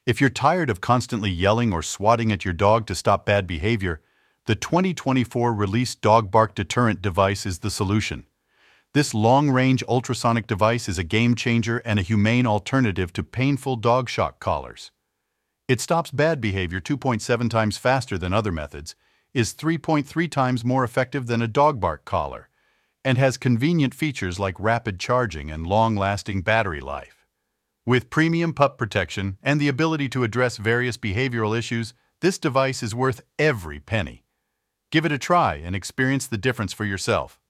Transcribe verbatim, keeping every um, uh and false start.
If you're tired of constantly yelling or swatting at your dog to stop bad behavior, the twenty twenty-four released Dog Bark Deterrent device is the solution. This long-range ultrasonic device is a game-changer and a humane alternative to painful dog shock collars. It stops bad behavior two point seven times faster than other methods, is three point three times more effective than a dog bark collar, and has convenient features like rapid charging and long-lasting battery life. With premium pup protection and the ability to address various behavioral issues, this device is worth every penny. Give it a try and experience the difference for yourself.